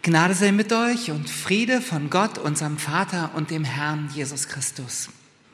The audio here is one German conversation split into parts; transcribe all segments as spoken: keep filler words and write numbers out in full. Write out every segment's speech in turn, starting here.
Gnade sei mit euch und Friede von Gott, unserem Vater und dem Herrn Jesus Christus.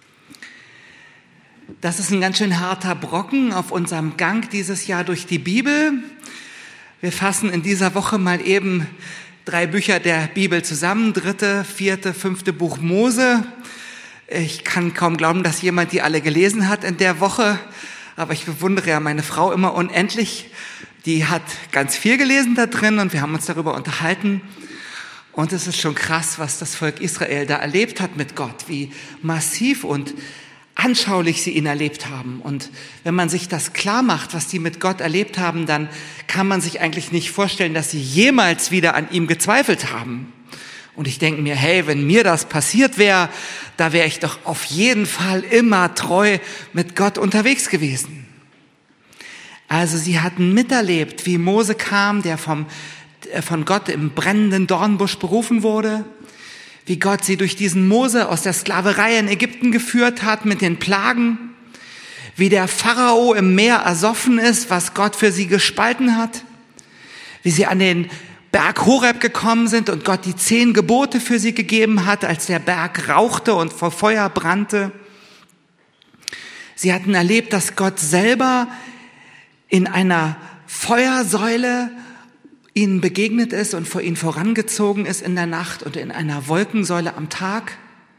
Das ist ein ganz schön harter Brocken auf unserem Gang dieses Jahr durch die Bibel. Wir fassen in dieser Woche mal eben drei Bücher der Bibel zusammen, dritte, vierte, fünfte Buch Mose. Ich kann kaum glauben, dass jemand die alle gelesen hat in der Woche, aber ich bewundere ja meine Frau immer unendlich. Die hat ganz viel gelesen da drin und wir haben uns darüber unterhalten. Und es ist schon krass, was das Volk Israel da erlebt hat mit Gott, wie massiv und anschaulich sie ihn erlebt haben. Und wenn man sich das klar macht, was die mit Gott erlebt haben, dann kann man sich eigentlich nicht vorstellen, dass sie jemals wieder an ihm gezweifelt haben. Und ich denke mir, hey, wenn mir das passiert wäre, da wäre ich doch auf jeden Fall immer treu mit Gott unterwegs gewesen. Also sie hatten miterlebt, wie Mose kam, der vom, von Gott im brennenden Dornbusch berufen wurde, wie Gott sie durch diesen Mose aus der Sklaverei in Ägypten geführt hat mit den Plagen, wie der Pharao im Meer ersoffen ist, was Gott für sie gespalten hat, wie sie an den Berg Horeb gekommen sind und Gott die zehn Gebote für sie gegeben hat, als der Berg rauchte und vor Feuer brannte. Sie hatten erlebt, dass Gott selber in einer Feuersäule ihnen begegnet ist und vor ihnen vorangezogen ist in der Nacht und in einer Wolkensäule am Tag.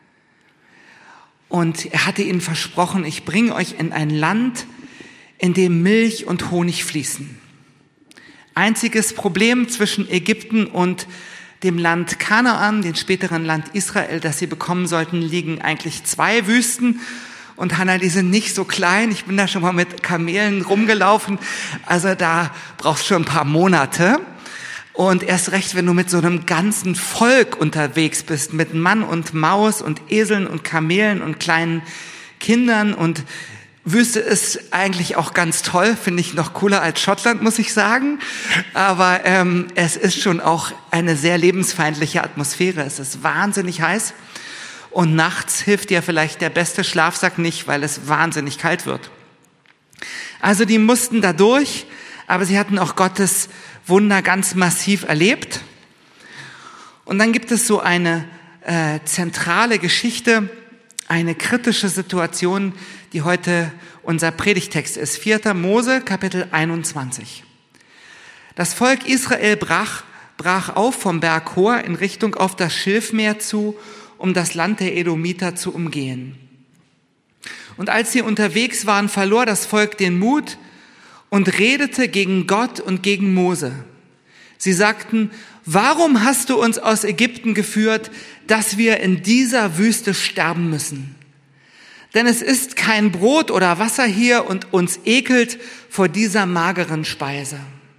Und er hatte ihnen versprochen, ich bringe euch in ein Land, in dem Milch und Honig fließen. Einziges Problem zwischen Ägypten und dem Land Kanaan, dem späteren Land Israel, das sie bekommen sollten, liegen eigentlich zwei Wüsten. Und Hannah, die sind nicht so klein. Ich bin da schon mal mit Kamelen rumgelaufen. Also da brauchst du schon ein paar Monate. Und erst recht, wenn du mit so einem ganzen Volk unterwegs bist, mit Mann und Maus und Eseln und Kamelen und kleinen Kindern. Und Wüste ist eigentlich auch ganz toll, finde ich noch cooler als Schottland, muss ich sagen. Aber ähm, es ist schon auch eine sehr lebensfeindliche Atmosphäre. Es ist wahnsinnig heiß. Und nachts hilft dir vielleicht der beste Schlafsack nicht, weil es wahnsinnig kalt wird. Also die mussten da durch, aber sie hatten auch Gottes Wunder ganz massiv erlebt. Und dann gibt es so eine äh, zentrale Geschichte, eine kritische Situation, die heute unser Predigtext ist. vierter Mose, Kapitel einundzwanzig. Das Volk Israel brach, brach auf vom Berg Hor in Richtung auf das Schilfmeer zu, um das Land der Edomiter zu umgehen. Und als sie unterwegs waren, verlor das Volk den Mut und redete gegen Gott und gegen Mose. Sie sagten, warum hast du uns aus Ägypten geführt, dass wir in dieser Wüste sterben müssen? Denn es ist kein Brot oder Wasser hier und uns ekelt vor dieser mageren Speise.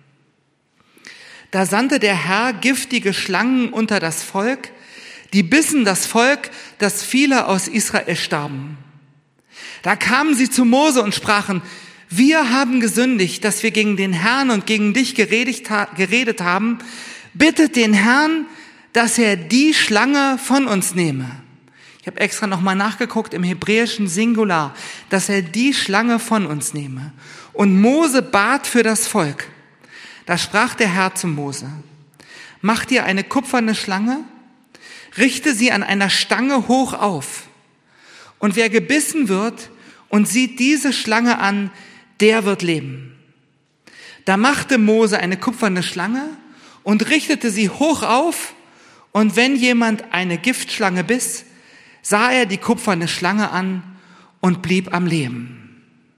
Da sandte der Herr giftige Schlangen unter das Volk, die bissen das Volk, dass viele aus Israel starben. Da kamen sie zu Mose und sprachen, wir haben gesündigt, dass wir gegen den Herrn und gegen dich geredet, geredet haben. Bittet den Herrn, dass er die Schlange von uns nehme. Ich habe extra nochmal nachgeguckt im hebräischen Singular, dass er die Schlange von uns nehme. Und Mose bat für das Volk. Da sprach der Herr zu Mose, mach dir eine kupferne Schlange, richte sie an einer Stange hoch auf. Und wer gebissen wird und sieht diese Schlange an, der wird leben. Da machte Mose eine kupferne Schlange und richtete sie hoch auf. Und wenn jemand eine Giftschlange biss, sah er die kupferne Schlange an und blieb am Leben.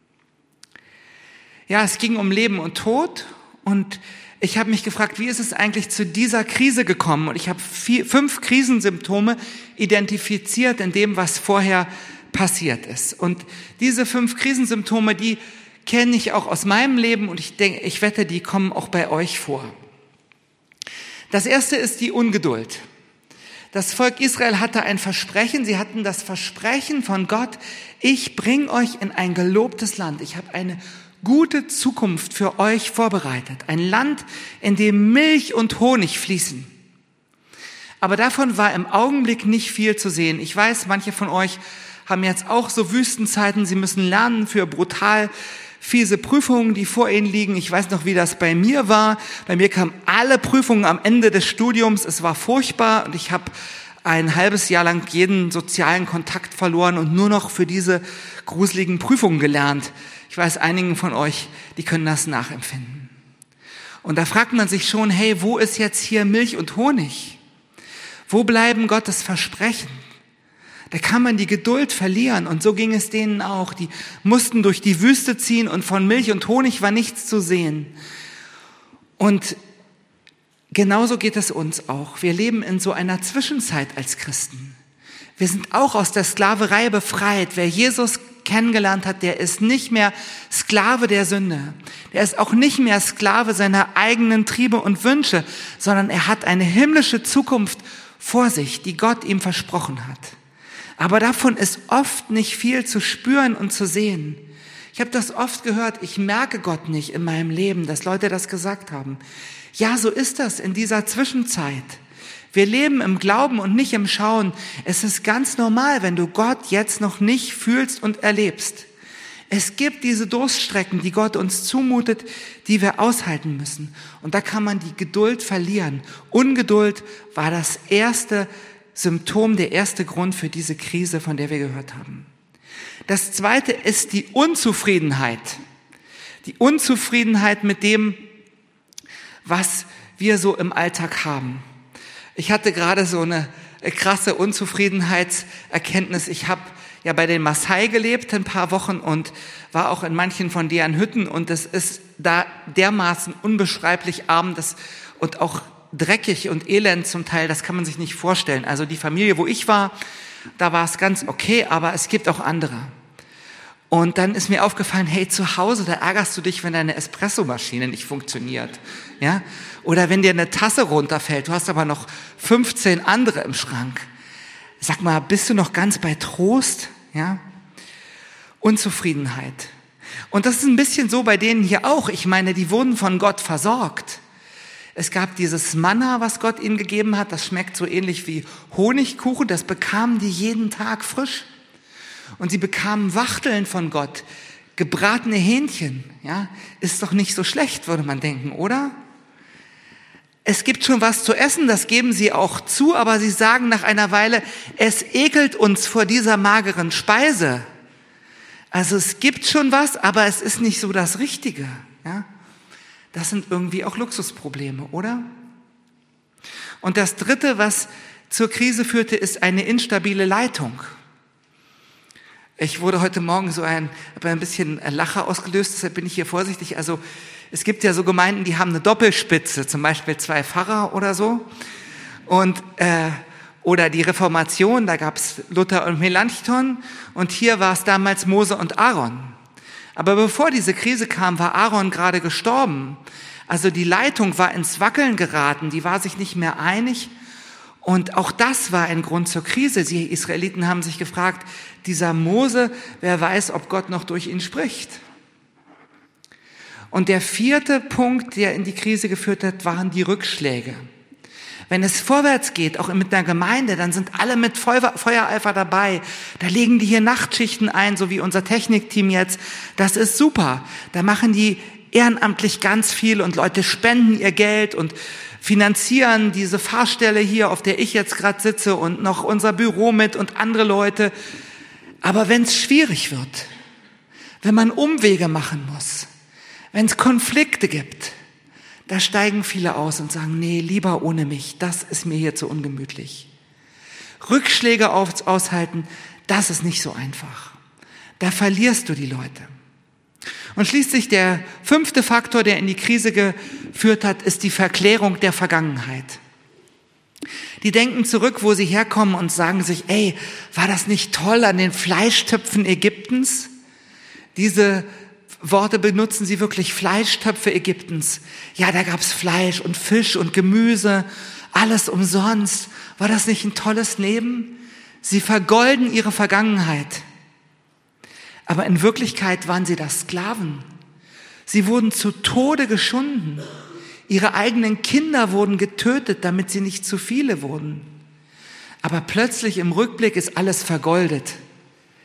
Ja, es ging um Leben und Tod. Und ich habe mich gefragt, wie ist es eigentlich zu dieser Krise gekommen? Und ich habe vier, fünf Krisensymptome identifiziert in dem, was vorher passiert ist. Und diese fünf Krisensymptome, die kenne ich auch aus meinem Leben und ich denke, ich wette, die kommen auch bei euch vor. Das erste ist die Ungeduld. Das Volk Israel hatte ein Versprechen, sie hatten das Versprechen von Gott, ich bringe euch in ein gelobtes Land. Ich habe eine gute Zukunft für euch vorbereitet. Ein Land, in dem Milch und Honig fließen. Aber davon war im Augenblick nicht viel zu sehen. Ich weiß, manche von euch haben jetzt auch so Wüstenzeiten. Sie müssen lernen, für brutal fiese Prüfungen, die vor ihnen liegen. Ich weiß noch, wie das bei mir war. Bei mir kamen alle Prüfungen am Ende des Studiums. Es war furchtbar und ich habe ein halbes Jahr lang jeden sozialen Kontakt verloren und nur noch für diese gruseligen Prüfungen gelernt. Ich weiß, einigen von euch, die können das nachempfinden. Und da fragt man sich schon, hey, wo ist jetzt hier Milch und Honig? Wo bleiben Gottes Versprechen? Da kann man die Geduld verlieren und so ging es denen auch. Die mussten durch die Wüste ziehen und von Milch und Honig war nichts zu sehen. Und genauso geht es uns auch. Wir leben in so einer Zwischenzeit als Christen. Wir sind auch aus der Sklaverei befreit. Wer Jesus kennengelernt hat, der ist nicht mehr Sklave der Sünde. Der ist auch nicht mehr Sklave seiner eigenen Triebe und Wünsche, sondern er hat eine himmlische Zukunft vor sich, die Gott ihm versprochen hat. Aber davon ist oft nicht viel zu spüren und zu sehen. Ich habe das oft gehört, ich merke Gott nicht in meinem Leben, dass Leute das gesagt haben. Ja, so ist das in dieser Zwischenzeit. Wir leben im Glauben und nicht im Schauen. Es ist ganz normal, wenn du Gott jetzt noch nicht fühlst und erlebst. Es gibt diese Durststrecken, die Gott uns zumutet, die wir aushalten müssen. Und da kann man die Geduld verlieren. Ungeduld war das erste Symptom, der erste Grund für diese Krise, von der wir gehört haben. Das zweite ist die Unzufriedenheit. Die Unzufriedenheit mit dem, was wir so im Alltag haben. Ich hatte gerade so eine krasse Unzufriedenheitserkenntnis. Ich habe ja bei den Maasai gelebt ein paar Wochen und war auch in manchen von deren Hütten und es ist da dermaßen unbeschreiblich arm das, und auch dreckig und elend zum Teil, das kann man sich nicht vorstellen. Also die Familie, wo ich war, da war es ganz okay, aber es gibt auch andere. Und dann ist mir aufgefallen, hey, zu Hause, da ärgerst du dich, wenn deine Espressomaschine nicht funktioniert, ja? Oder wenn dir eine Tasse runterfällt, du hast aber noch fünfzehn andere im Schrank. Sag mal, bist du noch ganz bei Trost, ja? Unzufriedenheit. Und das ist ein bisschen so bei denen hier auch. Ich meine, die wurden von Gott versorgt. Es gab dieses Manna, was Gott ihnen gegeben hat, das schmeckt so ähnlich wie Honigkuchen, das bekamen die jeden Tag frisch. Und sie bekamen Wachteln von Gott, gebratene Hähnchen, ja, ist doch nicht so schlecht, würde man denken, oder? Es gibt schon was zu essen, das geben sie auch zu, aber sie sagen nach einer Weile, es ekelt uns vor dieser mageren Speise. Also es gibt schon was, aber es ist nicht so das Richtige, ja. Das sind irgendwie auch Luxusprobleme, oder? Und das Dritte, was zur Krise führte, ist eine instabile Leitung. Ich wurde heute Morgen so ein, habe ein bisschen Lacher ausgelöst, deshalb bin ich hier vorsichtig. Also es gibt ja so Gemeinden, die haben eine Doppelspitze, zum Beispiel zwei Pfarrer oder so. Und äh, oder die Reformation, da gab es Luther und Melanchthon und hier war es damals Mose und Aaron. Aber bevor diese Krise kam, war Aaron gerade gestorben. Also die Leitung war ins Wackeln geraten, die war sich nicht mehr einig. Und auch das war ein Grund zur Krise. Die Israeliten haben sich gefragt, dieser Mose, wer weiß, ob Gott noch durch ihn spricht. Und der vierte Punkt, der in die Krise geführt hat, waren die Rückschläge. Wenn es vorwärts geht, auch mit einer Gemeinde, dann sind alle mit Feuereifer dabei. Da legen die hier Nachtschichten ein, so wie unser Technikteam jetzt. Das ist super. Da machen die ehrenamtlich ganz viel und Leute spenden ihr Geld und finanzieren diese Fahrstelle hier, auf der ich jetzt gerade sitze und noch unser Büro mit und andere Leute. Aber wenn es schwierig wird, wenn man Umwege machen muss, wenn es Konflikte gibt, da steigen viele aus und sagen, nee, lieber ohne mich, das ist mir hier zu ungemütlich. Rückschläge aushalten, das ist nicht so einfach. Da verlierst du die Leute. Und schließlich der fünfte Faktor, der in die Krise geführt hat, ist die Verklärung der Vergangenheit. Die denken zurück, wo sie herkommen und sagen sich, ey, war das nicht toll an den Fleischtöpfen Ägyptens? Diese Worte benutzen sie wirklich, Fleischtöpfe Ägyptens. Ja, da gab's Fleisch und Fisch und Gemüse, alles umsonst. War das nicht ein tolles Leben? Sie vergolden ihre Vergangenheit. Aber in Wirklichkeit waren sie da Sklaven. Sie wurden zu Tode geschunden. Ihre eigenen Kinder wurden getötet, damit sie nicht zu viele wurden. Aber plötzlich im Rückblick ist alles vergoldet.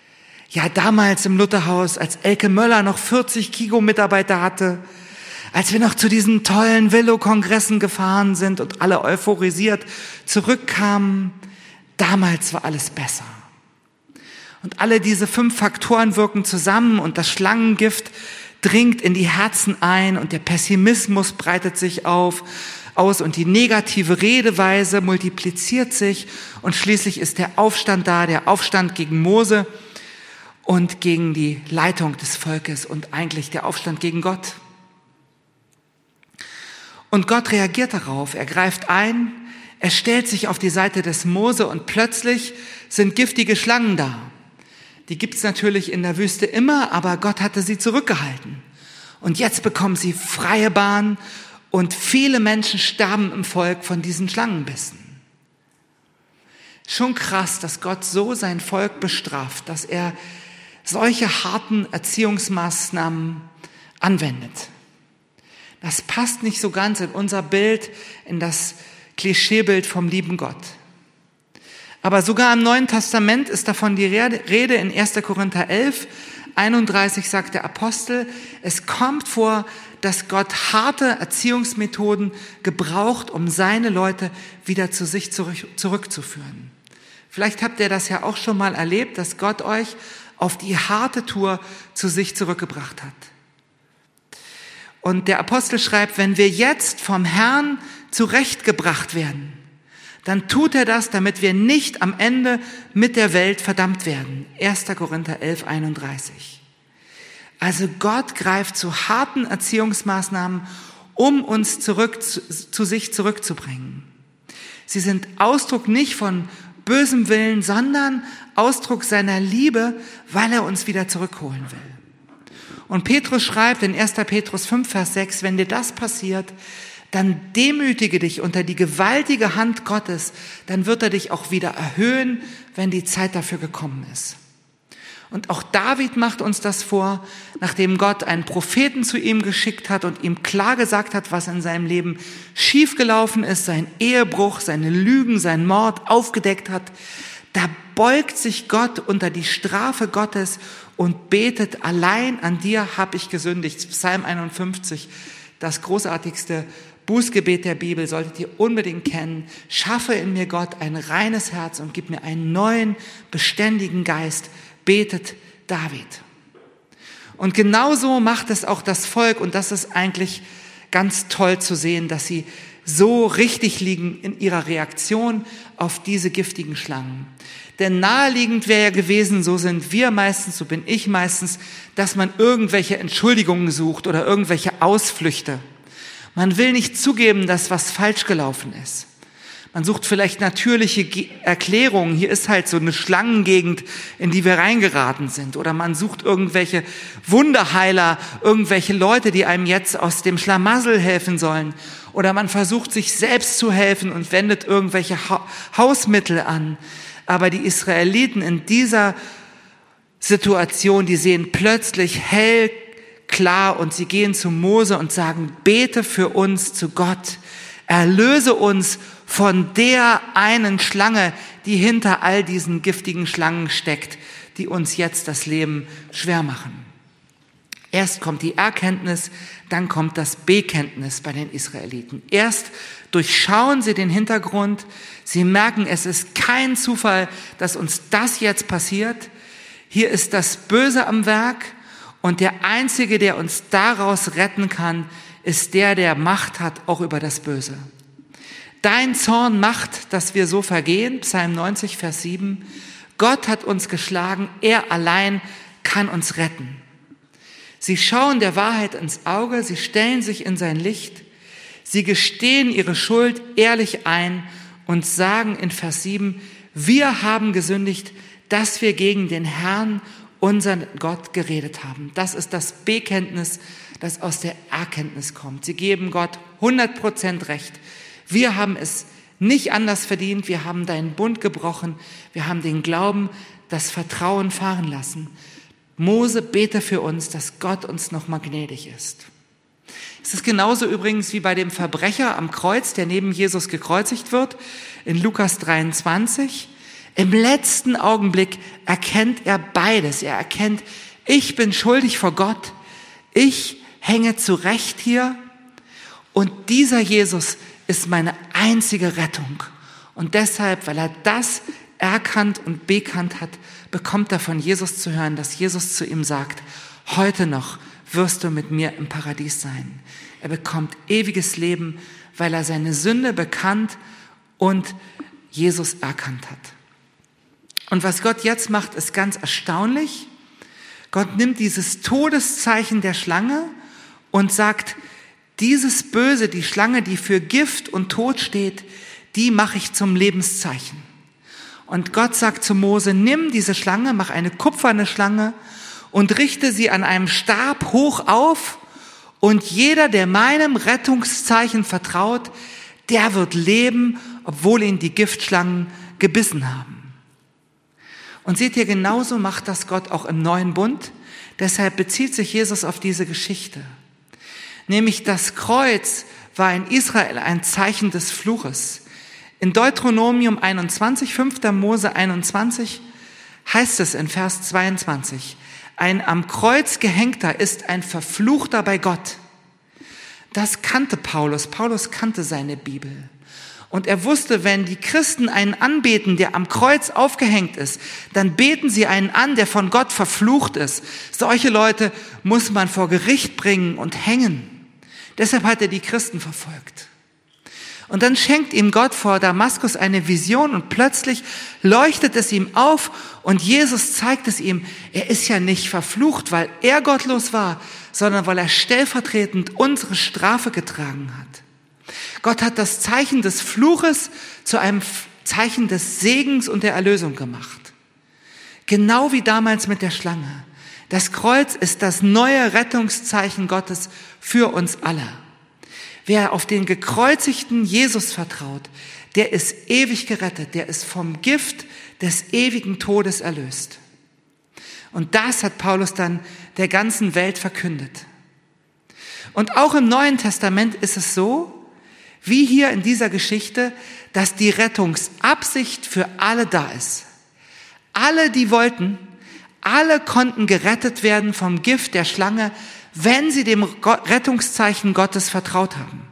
Ja, damals im Lutherhaus, als Elke Möller noch vierzig Kigo-Mitarbeiter hatte, als wir noch zu diesen tollen Willow-Kongressen gefahren sind und alle euphorisiert zurückkamen, damals war alles besser. Und alle diese fünf Faktoren wirken zusammen und das Schlangengift dringt in die Herzen ein und der Pessimismus breitet sich auf, aus und die negative Redeweise multipliziert sich und schließlich ist der Aufstand da, der Aufstand gegen Mose und gegen die Leitung des Volkes und eigentlich der Aufstand gegen Gott. Und Gott reagiert darauf, er greift ein, er stellt sich auf die Seite des Mose und plötzlich sind giftige Schlangen da. Die gibt's natürlich in der Wüste immer, aber Gott hatte sie zurückgehalten. Und jetzt bekommen sie freie Bahn und viele Menschen sterben im Volk von diesen Schlangenbissen. Schon krass, dass Gott so sein Volk bestraft, dass er solche harten Erziehungsmaßnahmen anwendet. Das passt nicht so ganz in unser Bild, in das Klischeebild vom lieben Gott. Aber sogar im Neuen Testament ist davon die Rede. In erster Korinther elf, einunddreißig sagt der Apostel, es kommt vor, dass Gott harte Erziehungsmethoden gebraucht, um seine Leute wieder zu sich zurückzuführen. Vielleicht habt ihr das ja auch schon mal erlebt, dass Gott euch auf die harte Tour zu sich zurückgebracht hat. Und der Apostel schreibt, wenn wir jetzt vom Herrn zurechtgebracht werden, dann tut er das, damit wir nicht am Ende mit der Welt verdammt werden. erster Korinther elf, einunddreißig. Also Gott greift zu harten Erziehungsmaßnahmen, um uns zurück zu, zu sich zurückzubringen. Sie sind Ausdruck nicht von bösem Willen, sondern Ausdruck seiner Liebe, weil er uns wieder zurückholen will. Und Petrus schreibt in erster Petrus fünf, Vers sechs, wenn dir das passiert, dann demütige dich unter die gewaltige Hand Gottes, dann wird er dich auch wieder erhöhen, wenn die Zeit dafür gekommen ist. Und auch David macht uns das vor, nachdem Gott einen Propheten zu ihm geschickt hat und ihm klar gesagt hat, was in seinem Leben schiefgelaufen ist, sein Ehebruch, seine Lügen, sein Mord aufgedeckt hat. Da beugt sich Gott unter die Strafe Gottes und betet, allein an dir habe ich gesündigt. Psalm einundfünfzig, das großartigste Bußgebet der Bibel, solltet ihr unbedingt kennen. Schaffe in mir, Gott, ein reines Herz und gib mir einen neuen, beständigen Geist, betet David. Und genauso macht es auch das Volk und das ist eigentlich ganz toll zu sehen, dass sie so richtig liegen in ihrer Reaktion auf diese giftigen Schlangen. Denn naheliegend wäre ja gewesen, so sind wir meistens, so bin ich meistens, dass man irgendwelche Entschuldigungen sucht oder irgendwelche Ausflüchte. Man will nicht zugeben, dass was falsch gelaufen ist. Man sucht vielleicht natürliche Erklärungen. Hier ist halt so eine Schlangengegend, in die wir reingeraten sind. Oder man sucht irgendwelche Wunderheiler, irgendwelche Leute, die einem jetzt aus dem Schlamassel helfen sollen. Oder man versucht, sich selbst zu helfen und wendet irgendwelche Hausmittel an. Aber die Israeliten in dieser Situation, die sehen plötzlich hell klar und sie gehen zu Mose und sagen, bete für uns zu Gott. Erlöse uns von der einen Schlange, die hinter all diesen giftigen Schlangen steckt, die uns jetzt das Leben schwer machen. Erst kommt die Erkenntnis, dann kommt das Bekenntnis bei den Israeliten. Erst durchschauen sie den Hintergrund, sie merken, es ist kein Zufall, dass uns das jetzt passiert. Hier ist das Böse am Werk und der Einzige, der uns daraus retten kann, ist der, der Macht hat, auch über das Böse. Dein Zorn macht, dass wir so vergehen, Psalm neunzig, Vers sieben. Gott hat uns geschlagen, er allein kann uns retten. Sie schauen der Wahrheit ins Auge, sie stellen sich in sein Licht, sie gestehen ihre Schuld ehrlich ein und sagen in Vers sieben, wir haben gesündigt, dass wir gegen den Herrn, unseren Gott, geredet haben. Das ist das Bekenntnis, das aus der Erkenntnis kommt. Sie geben Gott hundert Prozent Recht. Wir haben es nicht anders verdient, wir haben deinen Bund gebrochen, wir haben den Glauben, das Vertrauen fahren lassen. Mose, bete für uns, dass Gott uns nochmal gnädig ist. Es ist genauso übrigens wie bei dem Verbrecher am Kreuz, der neben Jesus gekreuzigt wird, in Lukas dreiundzwanzig. Im letzten Augenblick erkennt er beides. Er erkennt, ich bin schuldig vor Gott, ich hänge zurecht hier und dieser Jesus ist meine einzige Rettung. Und deshalb, weil er das erkannt und bekannt hat, bekommt er von Jesus zu hören, dass Jesus zu ihm sagt, heute noch wirst du mit mir im Paradies sein. Er bekommt ewiges Leben, weil er seine Sünde bekannt und Jesus erkannt hat. Und was Gott jetzt macht, ist ganz erstaunlich. Gott nimmt dieses Todeszeichen der Schlange und sagt, dieses Böse, die Schlange, die für Gift und Tod steht, die mache ich zum Lebenszeichen. Und Gott sagt zu Mose, nimm diese Schlange, mach eine kupferne Schlange und richte sie an einem Stab hoch auf und jeder, der meinem Rettungszeichen vertraut, der wird leben, obwohl ihn die Giftschlangen gebissen haben. Und seht ihr, genauso macht das Gott auch im neuen Bund. Deshalb bezieht sich Jesus auf diese Geschichte. Nämlich das Kreuz war in Israel ein Zeichen des Fluches. In Deuteronomium einundzwanzig, fünfter Mose einundzwanzig heißt es in Vers zweiundzwanzig, ein am Kreuz Gehängter ist ein Verfluchter bei Gott. Das kannte Paulus. Paulus kannte seine Bibel. Und er wusste, wenn die Christen einen anbeten, der am Kreuz aufgehängt ist, dann beten sie einen an, der von Gott verflucht ist. Solche Leute muss man vor Gericht bringen und hängen. Deshalb hat er die Christen verfolgt. Und dann schenkt ihm Gott vor Damaskus eine Vision und plötzlich leuchtet es ihm auf und Jesus zeigt es ihm, er ist ja nicht verflucht, weil er gottlos war, sondern weil er stellvertretend unsere Strafe getragen hat. Gott hat das Zeichen des Fluches zu einem Zeichen des Segens und der Erlösung gemacht. Genau wie damals mit der Schlange. Das Kreuz ist das neue Rettungszeichen Gottes für uns alle. Wer auf den gekreuzigten Jesus vertraut, der ist ewig gerettet, der ist vom Gift des ewigen Todes erlöst. Und das hat Paulus dann der ganzen Welt verkündet. Und auch im Neuen Testament ist es so, wie hier in dieser Geschichte, dass die Rettungsabsicht für alle da ist. Alle, die wollten, alle konnten gerettet werden vom Gift der Schlange, wenn sie dem Rettungszeichen Gottes vertraut haben.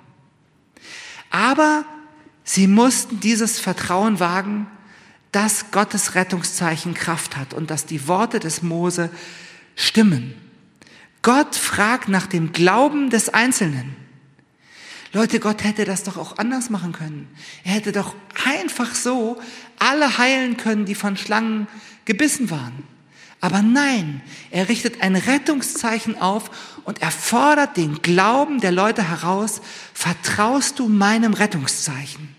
Aber sie mussten dieses Vertrauen wagen, dass Gottes Rettungszeichen Kraft hat und dass die Worte des Mose stimmen. Gott fragt nach dem Glauben des Einzelnen. Leute, Gott hätte das doch auch anders machen können. Er hätte doch einfach so alle heilen können, die von Schlangen gebissen waren. Aber nein, er richtet ein Rettungszeichen auf und er fordert den Glauben der Leute heraus, vertraust du meinem Rettungszeichen?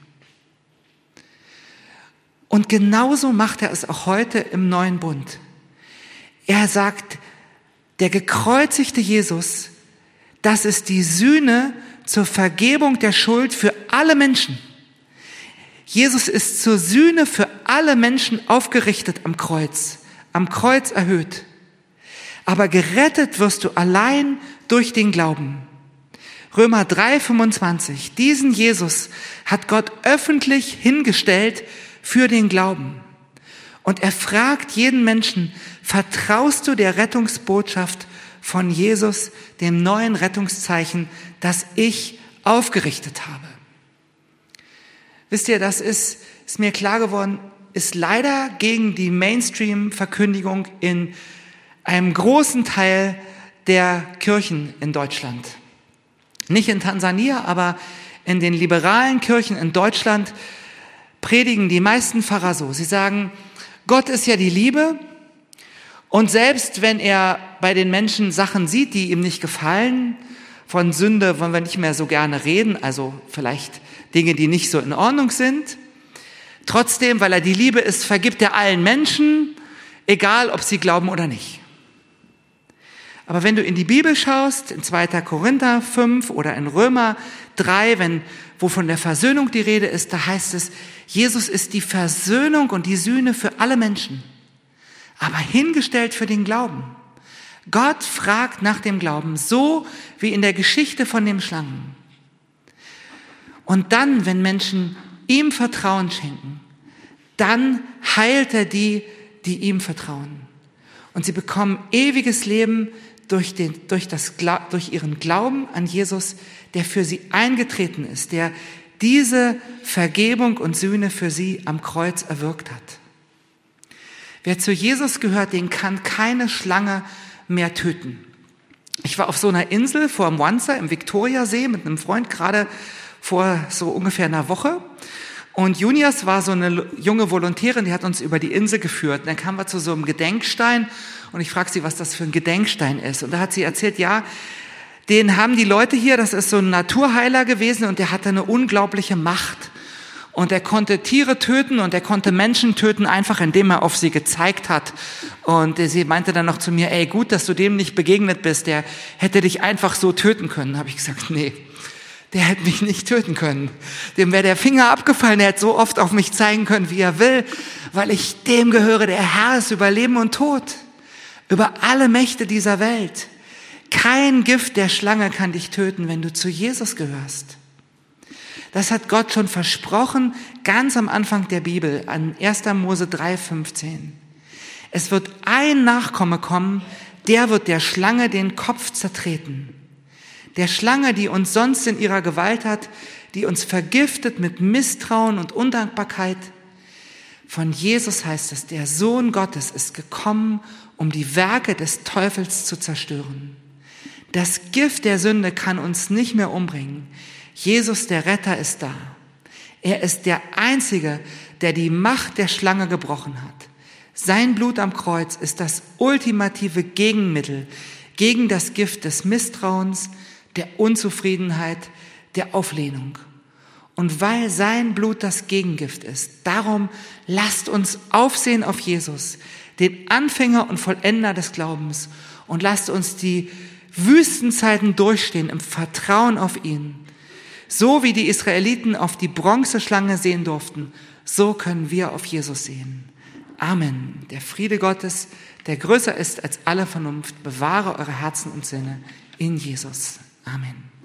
Und genauso macht er es auch heute im neuen Bund. Er sagt, der gekreuzigte Jesus, das ist die Sühne zur Vergebung der Schuld für alle Menschen. Jesus ist zur Sühne für alle Menschen aufgerichtet am Kreuz, am Kreuz erhöht. Aber gerettet wirst du allein durch den Glauben. Römer drei, fünfundzwanzig. Diesen Jesus hat Gott öffentlich hingestellt für den Glauben. Und er fragt jeden Menschen, vertraust du der Rettungsbotschaft von Jesus, dem neuen Rettungszeichen, das ich aufgerichtet habe? Wisst ihr, das ist, ist mir klar geworden, ist leider gegen die Mainstream-Verkündigung in einem großen Teil der Kirchen in Deutschland. Nicht in Tansania, aber in den liberalen Kirchen in Deutschland predigen die meisten Pfarrer so. Sie sagen, Gott ist ja die Liebe und selbst wenn er bei den Menschen Sachen sieht, die ihm nicht gefallen, von Sünde wollen wir nicht mehr so gerne reden, also vielleicht Dinge, die nicht so in Ordnung sind. Trotzdem, weil er die Liebe ist, vergibt er allen Menschen, egal ob sie glauben oder nicht. Aber wenn du in die Bibel schaust, in zweiter Korinther fünf oder in Römer drei, wenn, wo von der Versöhnung die Rede ist, da heißt es, Jesus ist die Versöhnung und die Sühne für alle Menschen, aber hingestellt für den Glauben. Gott fragt nach dem Glauben, so wie in der Geschichte von dem Schlangen. Und dann, wenn Menschen ihm Vertrauen schenken, dann heilt er die, die ihm vertrauen. Und sie bekommen ewiges Leben durch, den, durch, das, durch ihren Glauben an Jesus, der für sie eingetreten ist, der diese Vergebung und Sühne für sie am Kreuz erwirkt hat. Wer zu Jesus gehört, den kann keine Schlange mehr töten. Ich war auf so einer Insel vor dem Wanzer im Viktoriasee mit einem Freund, gerade vor so ungefähr einer Woche. Und Junias war so eine junge Volontärin, die hat uns über die Insel geführt. Und dann kamen wir zu so einem Gedenkstein und ich fragte sie, was das für ein Gedenkstein ist. Und da hat sie erzählt, ja, den haben die Leute hier, das ist so ein Naturheiler gewesen und der hatte eine unglaubliche Macht. Und er konnte Tiere töten und er konnte Menschen töten, einfach indem er auf sie gezeigt hat. Und sie meinte dann noch zu mir, ey, gut, dass du dem nicht begegnet bist, der hätte dich einfach so töten können. Da habe ich gesagt, nee, der hätte mich nicht töten können. Dem wäre der Finger abgefallen, er hätte so oft auf mich zeigen können, wie er will, weil ich dem gehöre, der Herr ist über Leben und Tod, über alle Mächte dieser Welt. Kein Gift der Schlange kann dich töten, wenn du zu Jesus gehörst. Das hat Gott schon versprochen, ganz am Anfang der Bibel, an erster Mose drei fünfzehn. Es wird ein Nachkomme kommen, der wird der Schlange den Kopf zertreten. Der Schlange, die uns sonst in ihrer Gewalt hat, die uns vergiftet mit Misstrauen und Undankbarkeit. Von Jesus heißt es, der Sohn Gottes ist gekommen, um die Werke des Teufels zu zerstören. Das Gift der Sünde kann uns nicht mehr umbringen. Jesus, der Retter, ist da. Er ist der Einzige, der die Macht der Schlange gebrochen hat. Sein Blut am Kreuz ist das ultimative Gegenmittel gegen das Gift des Misstrauens, der Unzufriedenheit, der Auflehnung. Und weil sein Blut das Gegengift ist, darum lasst uns aufsehen auf Jesus, den Anfänger und Vollender des Glaubens, und lasst uns die Wüstenzeiten durchstehen im Vertrauen auf ihn. So wie die Israeliten auf die Bronzeschlange sehen durften, so können wir auf Jesus sehen. Amen. Der Friede Gottes, der größer ist als alle Vernunft, bewahre eure Herzen und Sinne in Jesus. Amen.